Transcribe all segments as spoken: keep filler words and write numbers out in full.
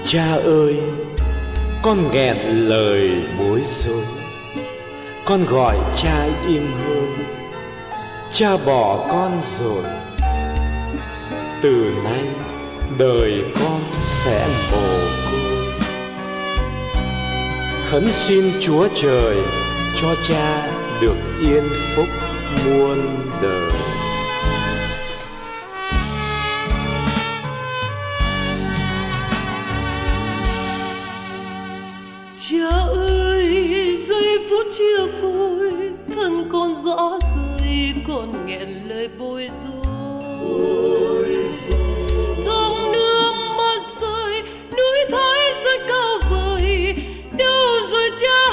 Cha ơi, con nghẹn lời bối rối, con gọi cha im hơn. Cha bỏ con rồi, từ nay đời con sẽ mồ côi. Khấn xin Chúa Trời cho cha được yên phúc muôn đời. Cha ơi, giây phút chia phôi, thân con rõ rời, con nghẹn lời bối rối. Thơm nước mắt rơi, núi Thái rất cao vời, đâu rồi cha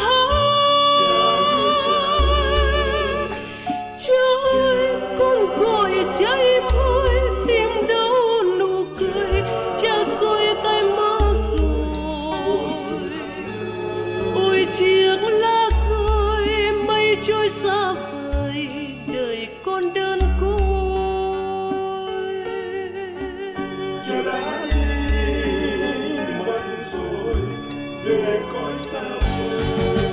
ơi? Cha ơi, con gọi cha im hơi, tìm đâu nụ cười, cha rồi tay mất rồi. Ôi chiếc lá rơi, mây trôi xa vời, đời con đơn côi. Cha đã đi mất rồi, về cõi xa vời.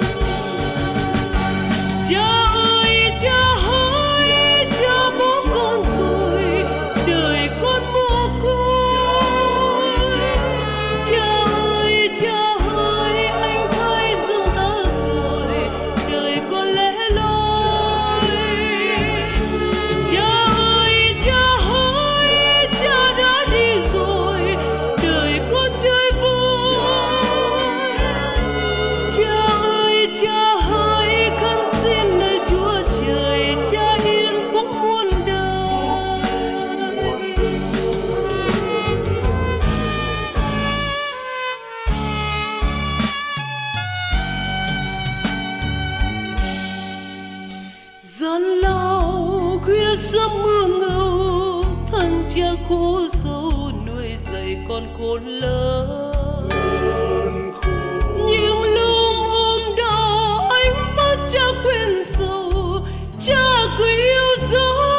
Cha ơi, cha hỡi, cha bỏ con rồi, đời con mồ côi. Cha ơi, cha hỡi, anh thấy dừng ta rồi, đời con lẻ loi. Cha ơi, cha hỡi, cha đã đi rồi, đời con chơi vui. Cha ơi, cha hỡi, khấn xin nơi Chúa Trời, cha yên phúc muôn đời. Gian lao khuya sớm mưa ngâu, thân cha khô sâu nuôi dạy con khôn lớn. Những lúc ôm đau ánh mắt cha quên sâu, cha cứ yêu dấu.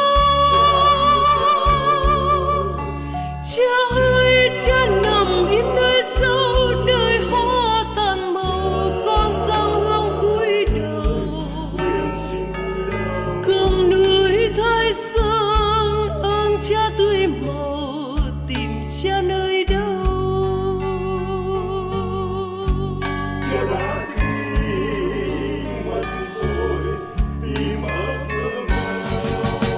Cha ơi, cha nằm im nơi sâu, đời hoa tàn màu, con dâng hương cúi đầu. Cơm núi Thái Sơn, ơn cha tươi màu, tìm cha nơi đâu. Cha đã đi mất rồi, tìm ở phương nào.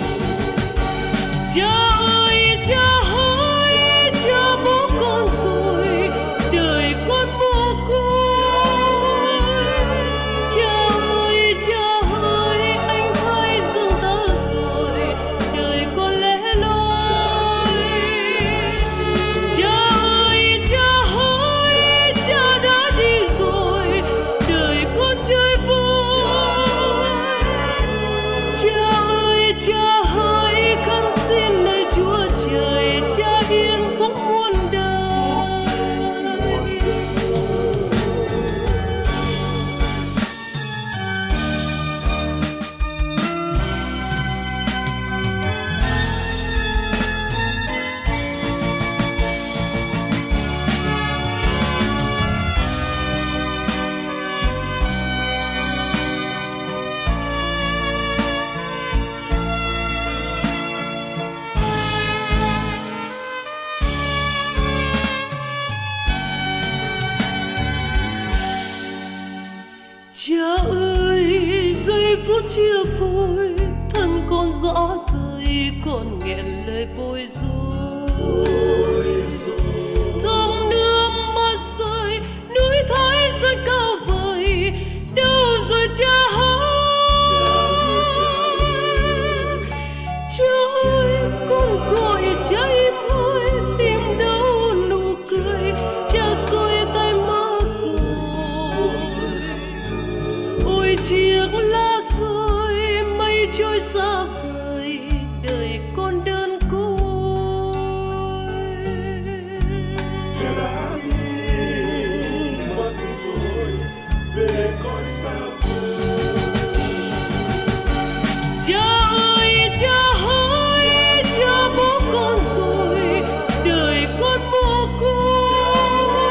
Cha ơi, cha hỡi, cha bỏ con rồi, đời con mồ côi. Cha ơi, cha hỡi, anh thấy dừng ta rồi, đời con lẻ loi. Cha ơi, cha hỡi, cha đã đi rồi, đời con chơi vui. Cha ơi, cha hỡi, khấn xin nơi Chúa Trời, cha yên phúc muôn đời. Cha ơi, giây phút chia phôi, thân con rõ rời, con nghẹn lời bối rối. Thơm nước mắt rơi, núi Thái rất cao vời, đâu rồi cha ơi? Cha ơi, con gọi cha im hơi, tìm đâu nụ cười, cha rồi tay mất rồi. Ôi chiếc lá rơi, mây trôi xa vời, đời con đơn côi. Cha đã đi mất rồi, về cõi xa vời. Cha ơi, cha hỡi, cha bỏ con rồi, đời con mồ côi.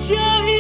cha